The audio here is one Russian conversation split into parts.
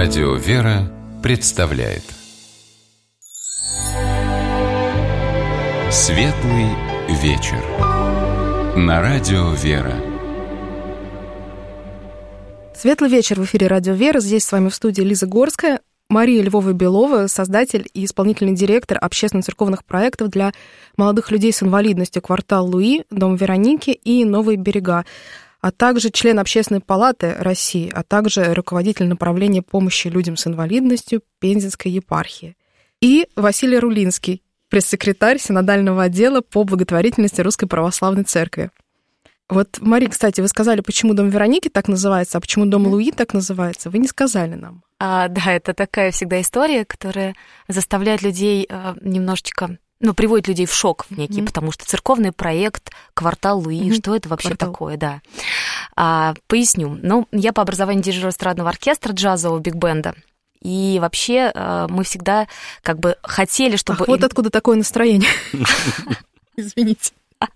Радио «Вера» представляет Светлый вечер на Радио «Вера». Светлый вечер в эфире Радио «Вера». Здесь с вами в студии Лиза Горская, Мария Львова-Белова, создатель и исполнительный директор общественно-церковных проектов для молодых людей с инвалидностью «Квартал Луи», «Дом Вероники» и «Новые берега», а также член Общественной палаты России, а также руководитель направления помощи людям с инвалидностью Пензенской епархии. И Василий Рулинский, пресс-секретарь синодального отдела по благотворительности Русской Православной Церкви. Вот, Мария, кстати, вы сказали, почему Дом Вероники так называется, а почему Дом Луи так называется. Вы не сказали нам. Да, это такая всегда история, которая заставляет людей немножечко... приводит людей в шок некий, потому что церковный проект «Квартал Луи», что это вообще такое, да. Поясню. Я по образованию дирижер эстрадного оркестра джазового биг-бенда. И вообще мы всегда хотели, чтобы... вот откуда такое настроение. Извините.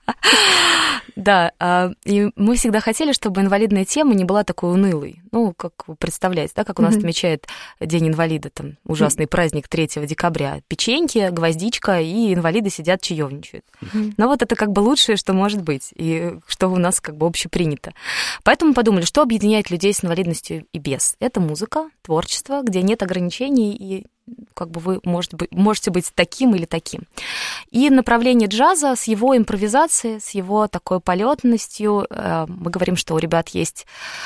Да, и мы всегда хотели, чтобы инвалидная тема не была такой унылой. Как вы представляете, да, как у нас отмечает День инвалида, там ужасный праздник 3 декабря. Печеньки, гвоздичка, и инвалиды сидят, чаевничают. Но это лучшее, что может быть, и что у нас общепринято. Поэтому подумали, что объединяет людей с инвалидностью и без. Это музыка, творчество, где нет ограничений, и вы можете быть таким или таким. И направление джаза с его импровизацией, с его такой полетностью, мы говорим, что у ребят есть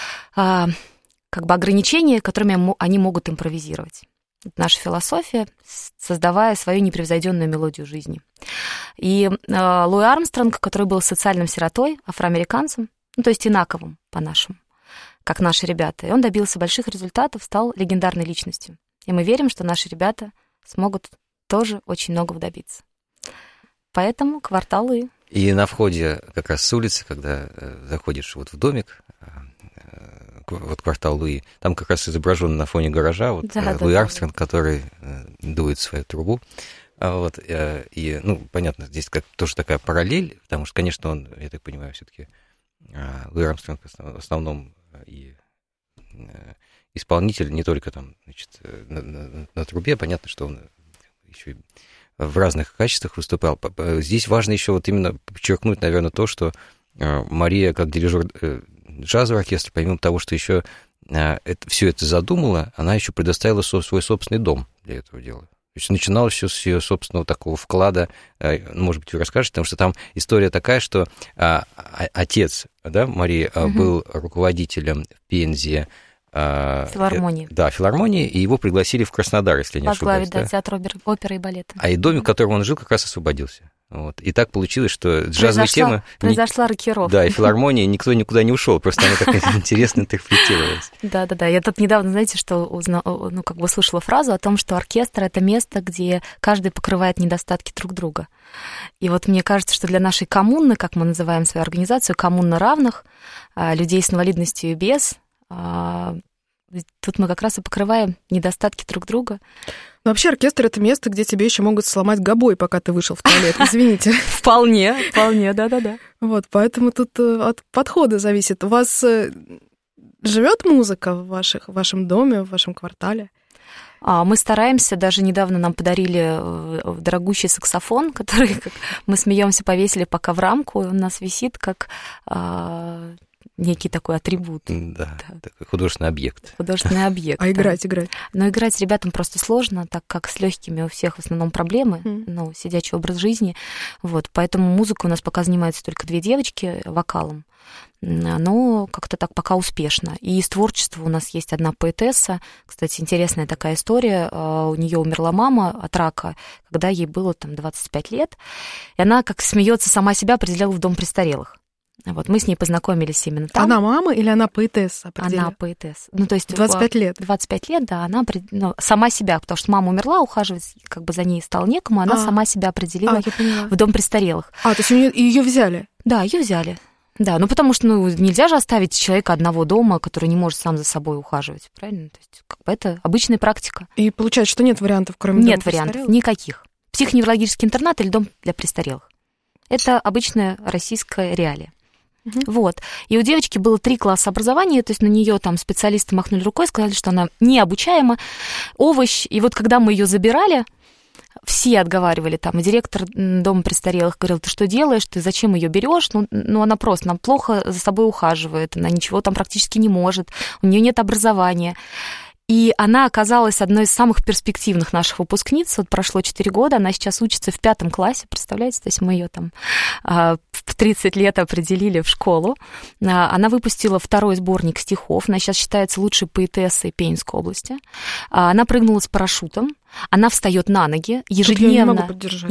ограничения, которыми они могут импровизировать. Это наша философия, создавая свою непревзойденную мелодию жизни. И Луи Армстронг, который был социальным сиротой, афроамериканцем, то есть инаковым по-нашему, как наши ребята, и он добился больших результатов, стал легендарной личностью. И мы верим, что наши ребята смогут тоже очень многого добиться. Поэтому «Квартал Луи». И на входе как раз с улицы, когда заходишь в домик, «Квартал Луи», там как раз изображен на фоне гаража Луи Армстронг, который дует свою трубу. И, понятно, здесь тоже такая параллель, потому что, конечно, он, я так понимаю, все-таки Луи Армстронг в основном и исполнитель не только на трубе, понятно, что он еще и в разных качествах выступал. Здесь важно еще именно подчеркнуть, наверное, то, что Мария, как дирижер джазового оркестра, помимо того, что еще все это задумала, она еще предоставила свой собственный дом для этого дела. То есть начиналось все с ее собственного такого вклада, может быть, вы расскажете, потому что там история такая, что отец, да, Марии, был руководителем в Пензе филармонии. Да, филармонии, и его пригласили в Краснодар, если не ошибаюсь. Возглавить, театр оперы и балета. И домик, в котором он жил, как раз освободился. И так получилось, что джазовая тема... Произошла рокировка. Да, и филармония, никто никуда не ушел, просто она так интересно интерпретировалась. Да. Я тут недавно, знаете, что услышала фразу о том, что оркестр — это место, где каждый покрывает недостатки друг друга. И мне кажется, что для нашей коммуны, как мы называем свою организацию, коммуна равных, людей с инвалидностью и без... Тут мы как раз и покрываем недостатки друг друга. Вообще оркестр — это место, где тебе еще могут сломать гобой, пока ты вышел в туалет, извините. Вполне, да. Поэтому тут от подхода зависит. У вас живет музыка в вашем доме, в вашем квартале? Мы стараемся, даже недавно нам подарили дорогущий саксофон, который, как мы смеемся, повесили пока в рамку, у нас висит как... некий такой атрибут. Да, такой художественный объект. Художественный объект. А играть? Но играть ребятам просто сложно, так как с легкими у всех в основном проблемы, сидячий образ жизни. Поэтому музыкой у нас пока занимаются только 2 девочки вокалом. Но как-то так пока успешно. И из творчества у нас есть одна поэтесса. Кстати, интересная такая история. У нее умерла мама от рака, когда ей было 25 лет. И она, как смеется, сама себя определяла в дом престарелых. Мы с ней познакомились именно там. Она мама или она поэтесса? Она поэтесса. То есть 25 лет? 25 лет, да. Она сама себя, потому что мама умерла, ухаживать за ней стало некому, она сама себя определила в дом престарелых. То есть ее взяли? Да, ее взяли. Да, потому что нельзя же оставить человека одного дома, который не может сам за собой ухаживать, правильно? То есть это обычная практика. И получается, что нет вариантов, кроме дома престарелых? Нет вариантов, никаких. Психоневрологический интернат или дом для престарелых. Это обычная российская реалия. Вот. И у девочки было 3 класса образования, то есть на нее там специалисты махнули рукой, сказали, что она необучаема, овощ. И вот когда мы ее забирали, все отговаривали, там, и директор дома престарелых говорил: ты что делаешь, ты зачем ее берешь? Ну, она просто, она плохо за собой ухаживает, она ничего там практически не может, у нее нет образования. И она оказалась одной из самых перспективных наших выпускниц. Вот прошло 4 года, она сейчас учится в 5 классе, представляете? То есть мы ее там в 30 лет определили в школу. Она выпустила 2-й сборник стихов, она сейчас считается лучшей поэтессой Пензенской области. Она прыгнула с парашютом, она встает на ноги ежедневно.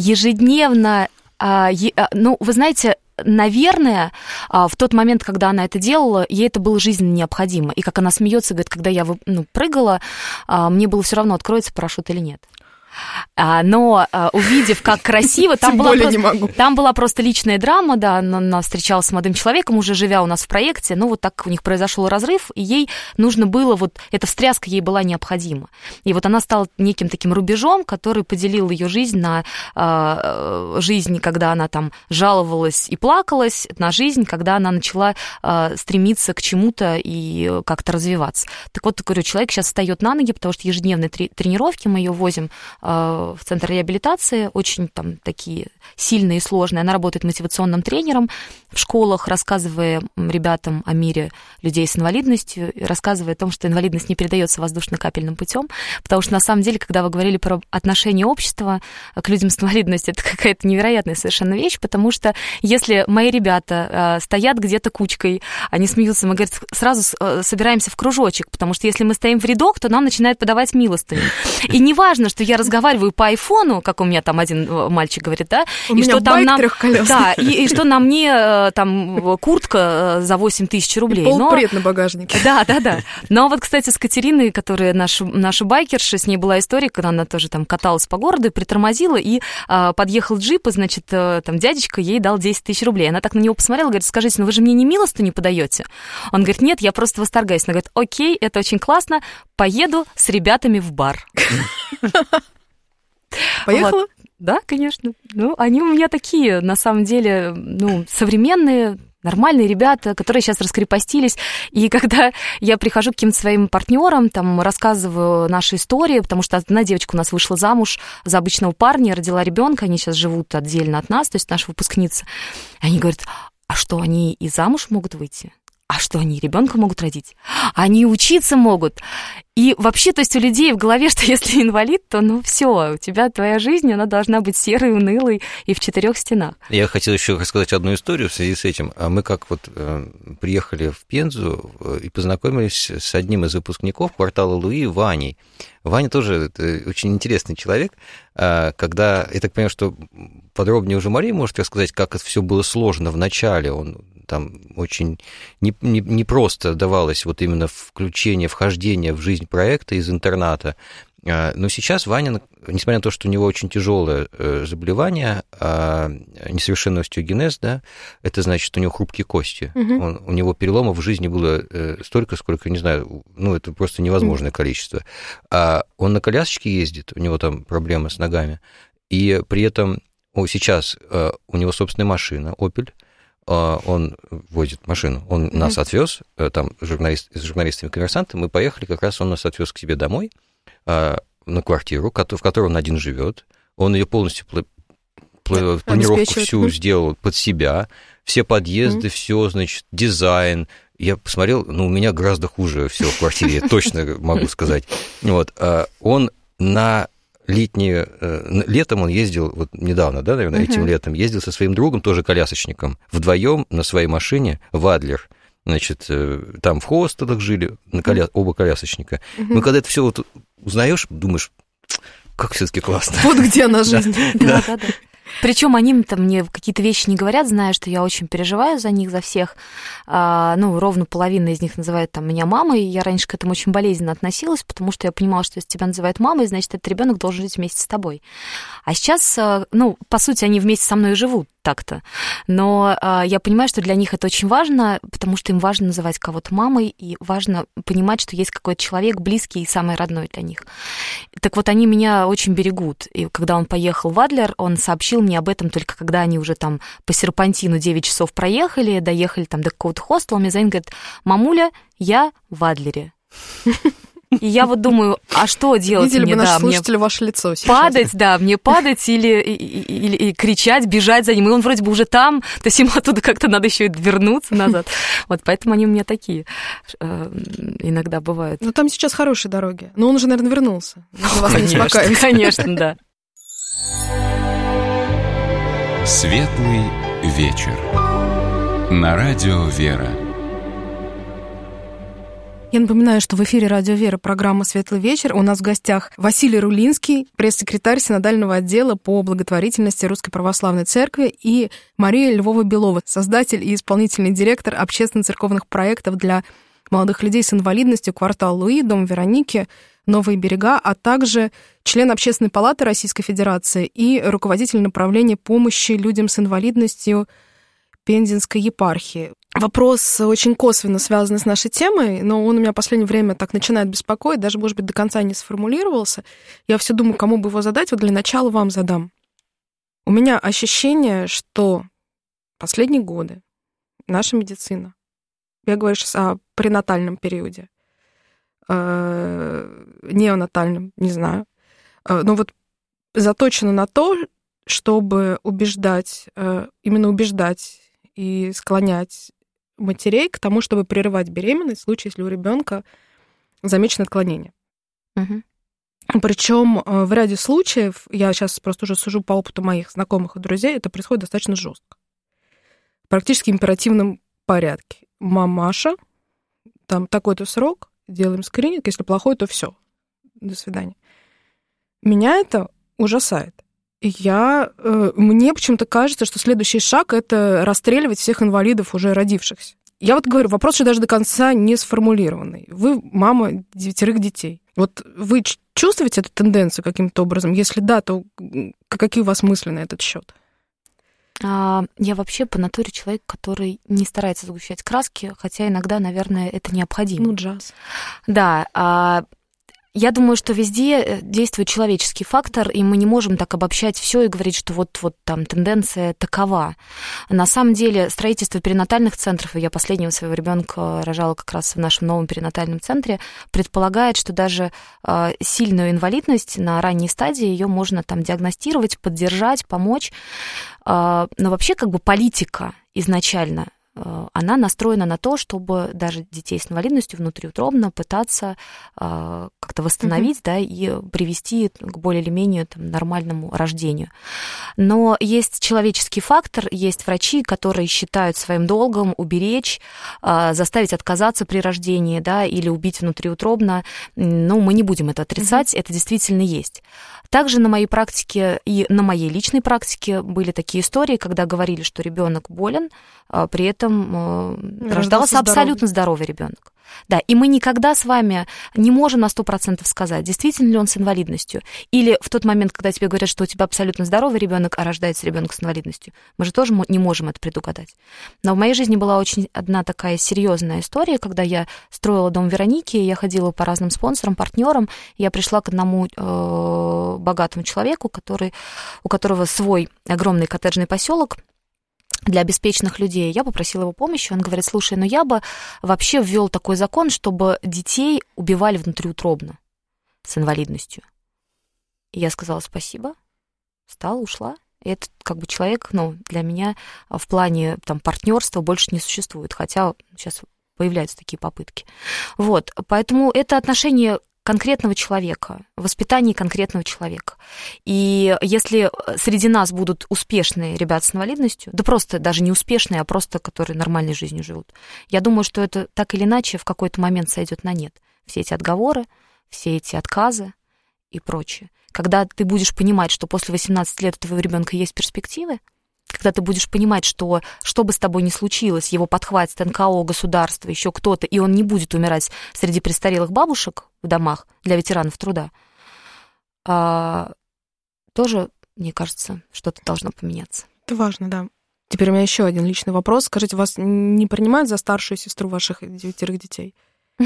Ну, вы знаете, наверное, в тот момент, когда она это делала, ей это было жизненно необходимо. И как она смеется, говорит, когда я прыгала, мне было все равно, откроется парашют или нет. Но увидев, как красиво, там была просто личная драма, да, она встречалась с молодым человеком, уже живя у нас в проекте, ну вот так у них произошел разрыв, и ей нужно было, вот эта встряска ей была необходима. И вот она стала неким таким рубежом, который поделил ее жизнь на жизнь, когда она там жаловалась и плакалась, на жизнь, когда она начала стремиться к чему-то и как-то развиваться. Так вот, говорю, человек сейчас встает на ноги, потому что ежедневные тренировки мы ее возим в центр реабилитации, очень там такие сильные и сложные. Она работает мотивационным тренером в школах, рассказывая ребятам о мире людей с инвалидностью, рассказывая о том, что инвалидность не передается воздушно-капельным путем, потому что на самом деле, когда вы говорили про отношение общества к людям с инвалидностью, это какая-то невероятная совершенно вещь, потому что если мои ребята стоят где-то кучкой, они смеются, мы, говорят, сразу собираемся в кружочек, потому что если мы стоим в рядок, то нам начинают подавать милостыню. И не важно, что я разговариваю по айфону, как у меня там один мальчик говорит, да, у и что там нам, да, и что на мне там куртка за 8 тысяч рублей. Полпред на багажнике. Да. Но вот, кстати, с Катериной, которая наша байкерша, с ней была история, когда она тоже там каталась по городу, притормозила, и подъехал джип, и, значит, там дядечка ей дал 10 тысяч рублей. Она так на него посмотрела, говорит: скажите, ну вы же мне не милостыню подаете? Он говорит: нет, я просто восторгаюсь. Она говорит: окей, это очень классно, поеду с ребятами в бар. Поехала? Вот. Да, конечно. Ну, они у меня такие, на самом деле, современные, нормальные ребята, которые сейчас раскрепостились. И когда я прихожу к каким-то своим партнерам, там, рассказываю наши истории, потому что одна девочка у нас вышла замуж за обычного парня, родила ребенка, они сейчас живут отдельно от нас, то есть наша выпускница. Они говорят: а что, они и замуж могут выйти? А что, они ребенка могут родить? Они учиться могут. И вообще, то есть у людей в голове, что если инвалид, то все, у тебя твоя жизнь, она должна быть серой, унылой и в 4 стенах. Я хотел еще рассказать одну историю в связи с этим. Мы как вот приехали в Пензу и познакомились с одним из выпускников квартала Луи, Ваней. Ваня тоже очень интересный человек. Когда, я так понимаю, что подробнее уже Мария может рассказать, как это все было сложно в начале. Он там очень непросто давалось вот именно вхождение в жизнь проекта из интерната. Но сейчас Ваня, несмотря на то, что у него очень тяжелое заболевание, несовершенный остеогенез, да, это значит, что у него хрупкие кости. У него переломов в жизни было столько, сколько, не знаю, это просто невозможное количество. Он на колясочке ездит, у него там проблемы с ногами, и при этом сейчас у него собственная машина, Opel. Он возит машину, он нас отвез, там с журналистами-коммерсантами, мы поехали, как раз он нас отвез к себе домой, на квартиру, в которой он один живет. Он ее полностью планировку всю сделал под себя, все подъезды, все, значит, дизайн. Я посмотрел, у меня гораздо хуже все в квартире, я точно могу сказать. Вот, он летом он ездил, вот недавно, да, наверное, этим летом, ездил со своим другом, тоже колясочником, вдвоем на своей машине в Адлер. Значит, там в хостелах жили, оба колясочника. Мы когда это все вот узнаешь, думаешь, как все-таки классно. Вот где она жизнь. Да. Причем они там мне какие-то вещи не говорят, зная, что я очень переживаю за них, за всех. Ровно половина из них называет там меня мамой. Я раньше к этому очень болезненно относилась, потому что я понимала, что если тебя называют мамой, значит, этот ребенок должен жить вместе с тобой. А сейчас, по сути, они вместе со мной и живут. так-то. Но я понимаю, что для них это очень важно, потому что им важно называть кого-то мамой, и важно понимать, что есть какой-то человек близкий и самый родной для них. Так вот, они меня очень берегут. И когда он поехал в Адлер, он сообщил мне об этом только когда они уже там по серпантину 9 часов проехали, доехали там до какого-то хостела, он мне звонит, говорит: «Мамуля, я в Адлере». И я вот думаю, а что делать Видели мне? бы наши Да, слушатели ваше лицо сейчас. Падать, да, мне падать или кричать, бежать за ним. И он вроде бы уже там, то есть ему оттуда как-то надо еще и вернуться назад. Вот поэтому они у меня такие иногда бывают. Ну, там сейчас хорошие дороги. Но он уже, наверное, вернулся. Вас не успокаивать. Конечно, да. Светлый вечер. На радио «Вера». Я напоминаю, что в эфире «Радио Вера» программа «Светлый вечер». У нас в гостях Василий Рулинский, пресс-секретарь синодального отдела по благотворительности Русской Православной Церкви, и Мария Львова-Белова, создатель и исполнительный директор общественно-церковных проектов для молодых людей с инвалидностью «Квартал Луи», «Дом Вероники», «Новые берега», а также член Общественной палаты Российской Федерации и руководитель направления помощи людям с инвалидностью Пензенской епархии. Вопрос очень косвенно связан с нашей темой, но он у меня в последнее время так начинает беспокоить, даже, может быть, до конца не сформулировался. Я все думаю, кому бы его задать, вот для начала вам задам. У меня ощущение, что последние годы наша медицина, я говорю сейчас о пренатальном периоде, неонатальном, не знаю, но вот заточена на то, чтобы именно убеждать и склонять матерей к тому, чтобы прерывать беременность в случае, если у ребенка замечено отклонение. Угу. Причем в ряде случаев, я сейчас просто уже сужу по опыту моих знакомых и друзей, это происходит достаточно жестко. Практически в императивном порядке. Мамаша, там такой-то срок, делаем скрининг, если плохой, то все. До свидания. Меня это ужасает. Мне почему-то кажется, что следующий шаг — это расстреливать всех инвалидов, уже родившихся. Я вот говорю, вопрос еще даже до конца не сформулированный. Вы мама 9 детей. Вот вы чувствуете эту тенденцию каким-то образом? Если да, то какие у вас мысли на этот счет? Я вообще по натуре человек, который не старается сгущать краски, хотя иногда, наверное, это необходимо. Ну, джаз. Да, я думаю, что везде действует человеческий фактор, и мы не можем так обобщать все и говорить, что вот там тенденция такова. На самом деле строительство перинатальных центров, и я последнего своего ребенка рожала как раз в нашем новом перинатальном центре, предполагает, что даже сильную инвалидность на ранней стадии ее можно там диагностировать, поддержать, помочь. Но вообще как бы политика изначально, она настроена на то, чтобы даже детей с инвалидностью внутриутробно пытаться как-то восстановить, да, и привести к более или менее там, нормальному рождению. Но есть человеческий фактор, есть врачи, которые считают своим долгом уберечь, заставить отказаться при рождении, да, или убить внутриутробно. Ну, мы не будем это отрицать, это действительно есть. Также на моей практике и на моей личной практике были такие истории, когда говорили, что ребенок болен, при этом рождался абсолютно здоровый ребенок. Да, и мы никогда с вами не можем на 100% сказать, действительно ли он с инвалидностью. Или в тот момент, когда тебе говорят, что у тебя абсолютно здоровый ребенок, а рождается ребенок с инвалидностью, мы же тоже не можем это предугадать. Но в моей жизни была очень одна такая серьезная история, когда я строила дом Вероники, я ходила по разным спонсорам, партнерам, я пришла к одному богатому человеку, у которого свой огромный коттеджный поселок для обеспеченных людей. Я попросила его помощи, он говорит: слушай, ну я бы вообще ввел такой закон, чтобы детей убивали внутриутробно с инвалидностью. И я сказала спасибо, встала, ушла. И этот как бы человек, ну, для меня в плане там партнерства больше не существует, хотя сейчас появляются такие попытки. Вот, поэтому это отношение конкретного человека, воспитание конкретного человека. И если среди нас будут успешные ребята с инвалидностью, да просто даже не успешные, а просто которые нормальной жизнью живут, я думаю, что это так или иначе в какой-то момент сойдет на нет. Все эти отговоры, все эти отказы и прочее. Когда ты будешь понимать, что после 18 лет у твоего ребенка есть перспективы, когда ты будешь понимать, что бы с тобой ни случилось, его подхватит НКО, государство, еще кто-то, и он не будет умирать среди престарелых бабушек в домах для ветеранов труда, тоже, мне кажется, что-то должно поменяться. Это важно, да. Теперь у меня еще один личный вопрос. Скажите, вас не принимают за старшую сестру ваших 9 детей?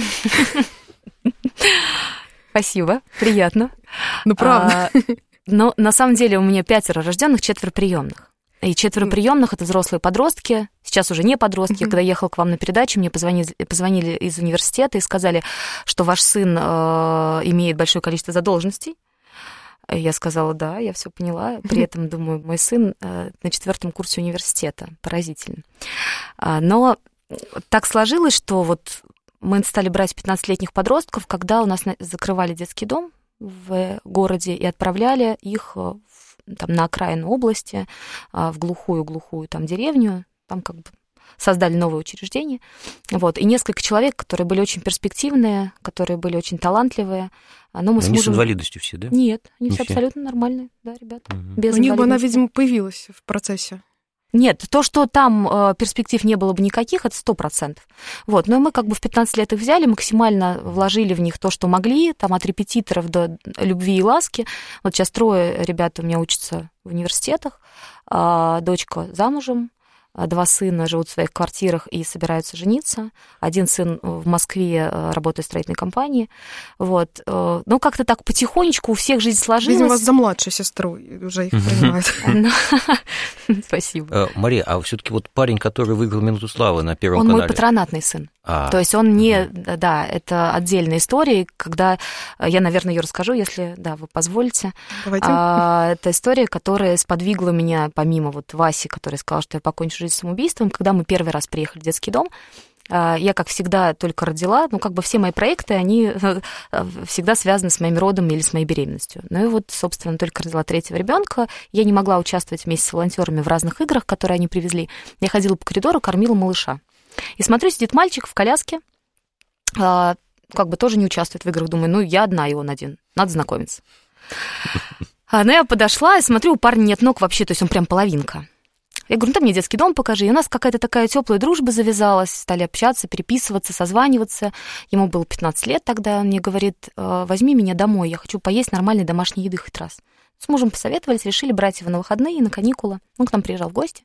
Спасибо, приятно. Ну, правда. Но на самом деле у меня 5 рожденных, 4 приемных. И 4 приемных это взрослые подростки, сейчас уже не подростки. Когда я ехала к вам на передачу, мне позвонили из университета и сказали, что ваш сын имеет большое количество задолженностей. Я сказала, да, я все поняла. При этом, думаю, мой сын на 4 курсе университета. Поразительно. Но так сложилось, что вот мы стали брать 15-летних подростков, когда у нас закрывали детский дом в городе и отправляли их там, на окраину области, в глухую там деревню, там как бы создали новое учреждение. Вот. И несколько человек, которые были очень перспективные, которые были очень талантливые. Но мы они с инвалидностью все, да? Нет, они все абсолютно нормальные, да, ребята. Без у них бы она, видимо, появилась в процессе. Нет, то, что там перспектив не было бы никаких, это 100%. Вот, но мы как бы в 15 лет их взяли, максимально вложили в них то, что могли, там от репетиторов до любви и ласки. Вот сейчас 3 ребят у меня учатся в университетах, дочка замужем, 2 сына живут в своих квартирах и собираются жениться. 1 сын в Москве работает в строительной компании. Вот. Ну, как-то так потихонечку у всех жизнь сложилась. Видимо, вас за младшую сестру уже их принимают. Спасибо. Мария, а все-таки вот парень, который выиграл «Минуту славы» на Первом канале... Он мой патронатный сын. То есть он не... Да, это отдельная история, когда... Я, наверное, ее расскажу, если, да, вы позволите. Давайте. Это история, которая сподвигла меня, помимо вот Васи, который сказал, что я покончу жизнь самоубийством, когда мы первый раз приехали в детский дом, я, как всегда, только родила, ну, как бы все мои проекты, они всегда связаны с моим родом или с моей беременностью. Ну и вот, собственно, только родила 3-го ребенка, я не могла участвовать вместе с волонтерами в разных играх, которые они привезли. Я ходила по коридору, кормила малыша. И смотрю, сидит мальчик в коляске, как бы тоже не участвует в играх. Думаю, ну, я одна, и он один, надо знакомиться. Но я подошла и смотрю, у парня нет ног вообще, то есть он прям половинка. Я говорю, ну, ты мне детский дом покажи. И у нас какая-то такая теплая дружба завязалась, стали общаться, переписываться, созваниваться. Ему было 15 лет тогда, он мне говорит, возьми меня домой, я хочу поесть нормальной домашней еды хоть раз. С мужем посоветовались, решили брать его на выходные, на каникулы. Он к нам приезжал в гости.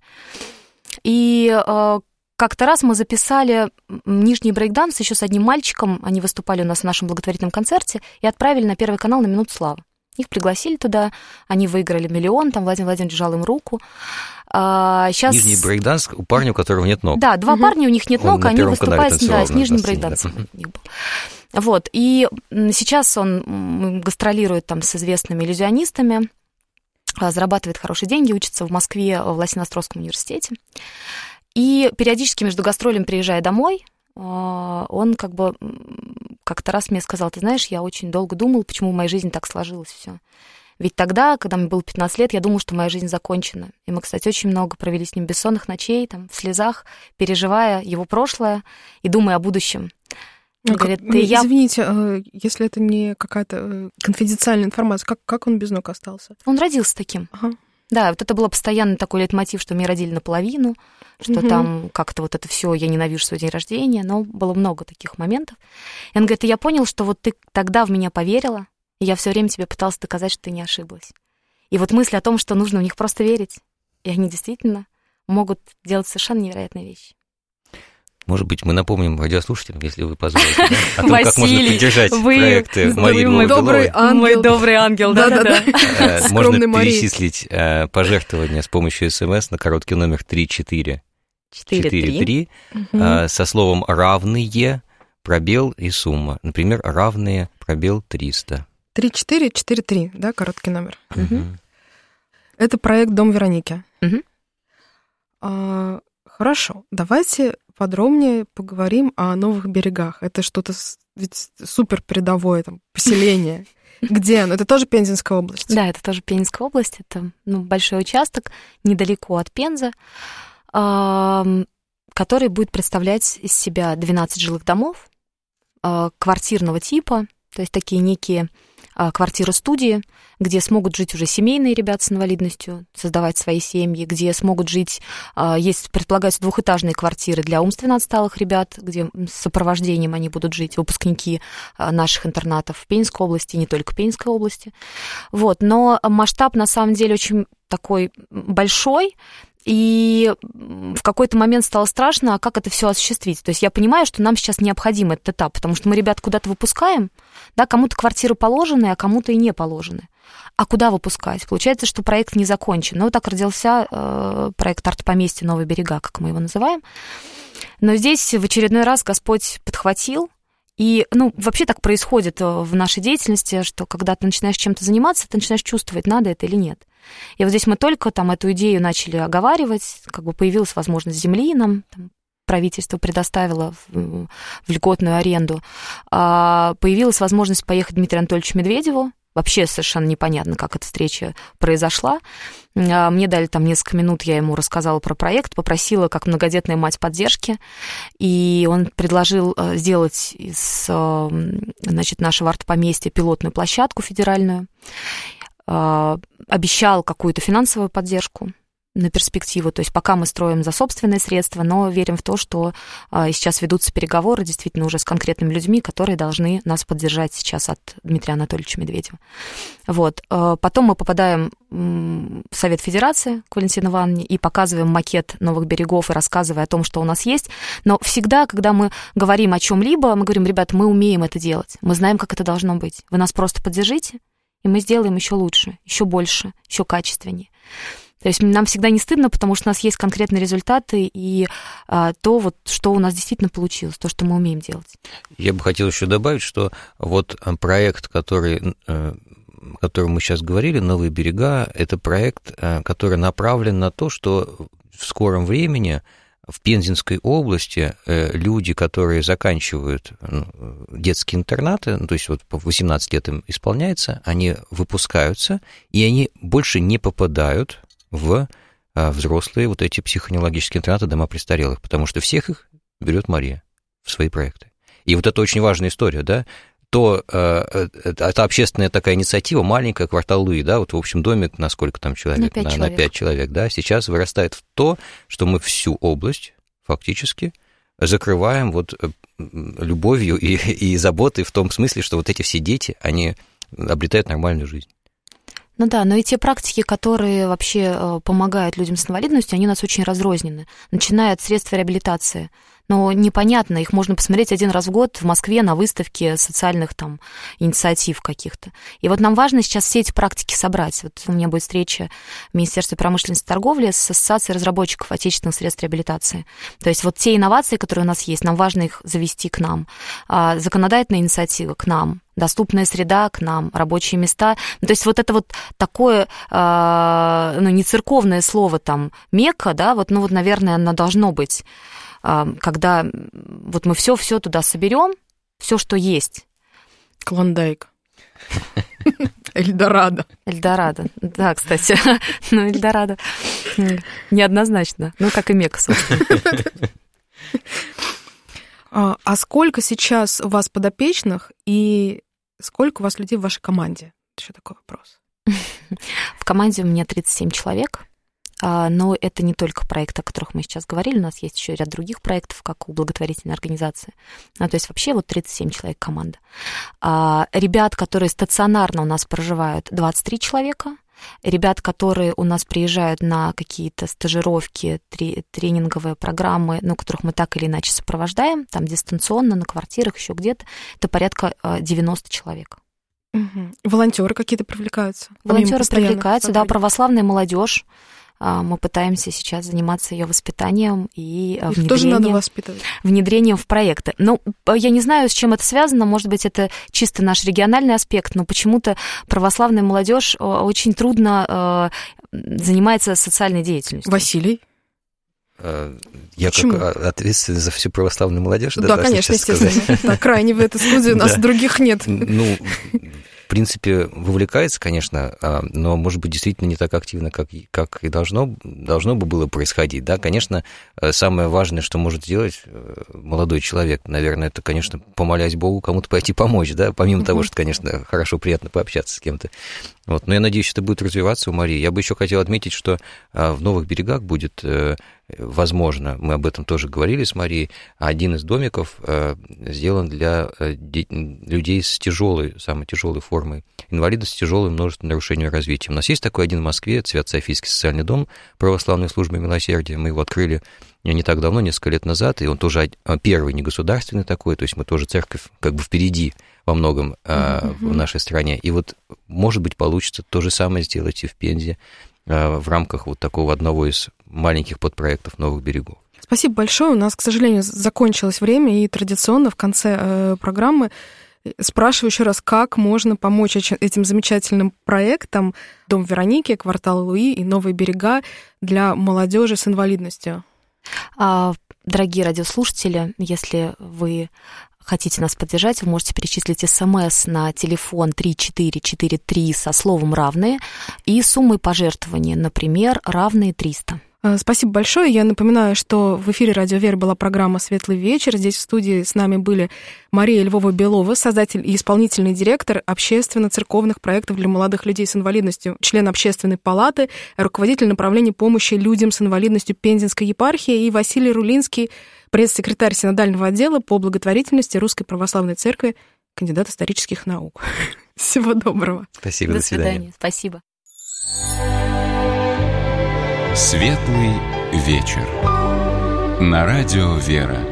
И как-то раз мы записали нижний брейкданс еще с одним мальчиком, они выступали у нас в нашем благотворительном концерте, и отправили на Первый канал на «Минуту славы». Их пригласили туда, они выиграли 1 миллион, там Владимир Владимирович жал им руку. Сейчас... Нижний брейкданс у парня, у которого нет ног. Да, 2 парня, у них нет ног, они выступают с нижним брейкдансом. Да. Вот, и сейчас он гастролирует там с известными иллюзионистами, зарабатывает хорошие деньги, учится в Москве в Лосино-Островском университете. И периодически между гастролями, приезжая домой, он как бы как-то раз мне сказал, ты знаешь, я очень долго думал, почему в моей жизни так сложилось все. Ведь тогда, когда мне было 15 лет, я думала, что моя жизнь закончена. И мы, кстати, очень много провели с ним бессонных ночей, там, в слезах, переживая его прошлое и думая о будущем. Он говорит, извините, если это не какая-то конфиденциальная информация, как он без ног остался? Он родился таким. Ага. Да, вот это было постоянно такой лейтмотив, что меня родили наполовину, что там как-то вот это все, я ненавижу свой день рождения, но было много таких моментов. И он говорит, я понял, что вот ты тогда в меня поверила, и я все время тебе пытался доказать, что ты не ошиблась. И вот мысль о том, что нужно в них просто верить, и они действительно могут делать совершенно невероятные вещи. Может быть, мы напомним радиослушателям, если вы позволите, да? О том, как можно поддержать проекты Марии Львовой-Беловой. Мой добрый ангел, да-да-да. Можно перечислить пожертвования с помощью СМС на короткий номер 3443 со словом «равные», пробел и сумма. Например, «равные», пробел 300. 3443, да, короткий номер. Это проект «Дом Вероники». Хорошо, давайте подробнее поговорим о Новых Берегах. Это что-то ведь супер передовое там, поселение. Где оно? Это тоже Пензенская область? Да, это тоже Пензенская область. Это большой участок недалеко от Пензы, который будет представлять из себя 12 жилых домов квартирного типа, то есть такие некие квартиры-студии, где смогут жить уже семейные ребята с инвалидностью, создавать свои семьи, где смогут жить, предполагаются двухэтажные квартиры для умственно отсталых ребят, где с сопровождением они будут жить, выпускники наших интернатов в Пензенской области, не только в Пензенской области. Вот. Но масштаб, на самом деле, очень такой большой, и в какой-то момент стало страшно, а как это все осуществить. То есть я понимаю, что нам сейчас необходим этот этап, потому что мы ребят куда-то выпускаем, да, кому-то квартиры положены, а кому-то и не положены. А куда выпускать? Получается, что проект не закончен. Ну, вот так родился проект «Арт-поместье. Новые берега», как мы его называем. Но здесь в очередной раз Господь подхватил. И, вообще так происходит в нашей деятельности, что когда ты начинаешь чем-то заниматься, ты начинаешь чувствовать, надо это или нет. И вот здесь мы только эту идею начали оговаривать, появилась возможность земли нам, правительство предоставило в льготную аренду, появилась возможность поехать к Дмитрию Анатольевичу Медведеву. Вообще совершенно непонятно, как эта встреча произошла. Мне дали несколько минут, я ему рассказала про проект, попросила, как многодетная мать, поддержки, и он предложил сделать из нашего арт-поместья пилотную площадку федеральную, обещал какую-то финансовую поддержку на перспективу, то есть пока мы строим за собственные средства, но верим в то, что сейчас ведутся переговоры действительно уже с конкретными людьми, которые должны нас поддержать сейчас от Дмитрия Анатольевича Медведева. Вот. Потом мы попадаем в Совет Федерации к Валентине Ивановне и показываем макет новых берегов и рассказывая о том, что у нас есть. Но всегда, когда мы говорим о чем-либо, мы говорим: ребята, мы умеем это делать, мы знаем, как это должно быть. Вы нас просто поддержите, и мы сделаем еще лучше, еще больше, еще качественнее. То есть нам всегда не стыдно, потому что у нас есть конкретные результаты и то, что у нас действительно получилось, то, что мы умеем делать. Я бы хотел еще добавить, что вот проект, о котором мы сейчас говорили, «Новые берега», это проект, который направлен на то, что в скором времени в Пензенской области люди, которые заканчивают детские интернаты, то есть вот по 18 лет им исполняется, они выпускаются, и они больше не попадают в взрослые вот эти психоневрологические интернаты, дома престарелых, потому что всех их берет Мария в свои проекты. И вот это очень важная история, да, это общественная такая инициатива, маленькая, квартал Луи, да, вот в общем домик на сколько там человек? На 5 человек, да, сейчас вырастает в то, что мы всю область фактически закрываем вот любовью и заботой в том смысле, что вот эти все дети, они обретают нормальную жизнь. Ну да, но и те практики, которые вообще помогают людям с инвалидностью, они у нас очень разрознены, начиная от средств реабилитации. Но непонятно, их можно посмотреть один раз в год в Москве на выставке социальных инициатив каких-то. И вот нам важно сейчас все эти практики собрать. Вот у меня будет встреча в Министерстве промышленности и торговли с Ассоциацией разработчиков отечественных средств реабилитации. То есть вот те инновации, которые у нас есть, нам важно их завести к нам. Законодательная инициатива к нам. Доступная среда к нам, рабочие места. То есть вот это вот такое, не церковное слово Мекка, да, наверное, оно должно быть, когда вот мы все туда соберем, все, что есть. Клондайк. Эльдорадо. Эльдорадо, да, кстати. Эльдорадо неоднозначно, как и Мекка, собственно. А сколько сейчас у вас подопечных и сколько у вас людей в вашей команде? Это еще такой вопрос. В команде у меня 37 человек, но это не только проекты, о которых мы сейчас говорили, у нас есть еще ряд других проектов, как у благотворительной организации. То есть вообще 37 человек команда. Ребят, которые стационарно у нас проживают, 23 человека. Ребят, которые у нас приезжают на какие-то стажировки, тренинговые программы, которых мы так или иначе сопровождаем, дистанционно, на квартирах, еще где-то, это порядка 90 человек. Угу. Волонтеры какие-то привлекаются? Волонтеры привлекаются, да, православная молодежь. Мы пытаемся сейчас заниматься ее воспитанием и внедрением. Тоже надо воспитывать. Внедрением в проекты. Я не знаю, с чем это связано. Может быть, это чисто наш региональный аспект, но почему-то православная молодежь очень трудно занимается социальной деятельностью. Василий? Я Почему? Как ответственный за всю православную молодежь? Да, конечно, естественно. Да, крайне в этой студии у нас других нет. В принципе, вовлекается, конечно, но, может быть, действительно не так активно, как и должно бы было происходить. Да, конечно, самое важное, что может сделать молодой человек, наверное, это, конечно, помолясь Богу, кому-то пойти помочь, да, помимо того, что, конечно, хорошо, приятно пообщаться с кем-то. Вот. Но я надеюсь, это будет развиваться у Марии. Я бы еще хотел отметить, что в Новых берегах будет возможно, мы об этом тоже говорили с Марией, один из домиков сделан для людей с тяжелой, самой тяжелой формой инвалидности, тяжелым множеством нарушений развития. У нас есть такой один в Москве, Свято-Софийский социальный дом православной службы милосердия. Мы его открыли не так давно, несколько лет назад, и он тоже первый негосударственный такой, то есть мы тоже церковь как бы впереди во многом в нашей стране. И вот, может быть, получится то же самое сделать и в Пензе в рамках вот такого одного из маленьких подпроектов «Новых берегов». Спасибо большое. У нас, к сожалению, закончилось время, и традиционно в конце программы спрашиваю еще раз, как можно помочь этим замечательным проектам «Дом Вероники», «Квартал Луи» и «Новые берега» для молодежи с инвалидностью. Дорогие радиослушатели, если вы хотите нас поддержать, вы можете перечислить СМС на телефон 3443 со словом «равные» и суммой пожертвования, например, равные 300. Спасибо большое. Я напоминаю, что в эфире «Радио Вера» была программа «Светлый вечер». Здесь в студии с нами были Мария Львова-Белова, создатель и исполнительный директор общественно-церковных проектов для молодых людей с инвалидностью, член Общественной палаты, руководитель направления помощи людям с инвалидностью Пензенской епархии, и Василий Рулинский, пресс-секретарь синодального отдела по благотворительности Русской Православной Церкви, кандидат исторических наук. Всего доброго. Спасибо, до свидания. Спасибо. Светлый вечер. На радио «Вера».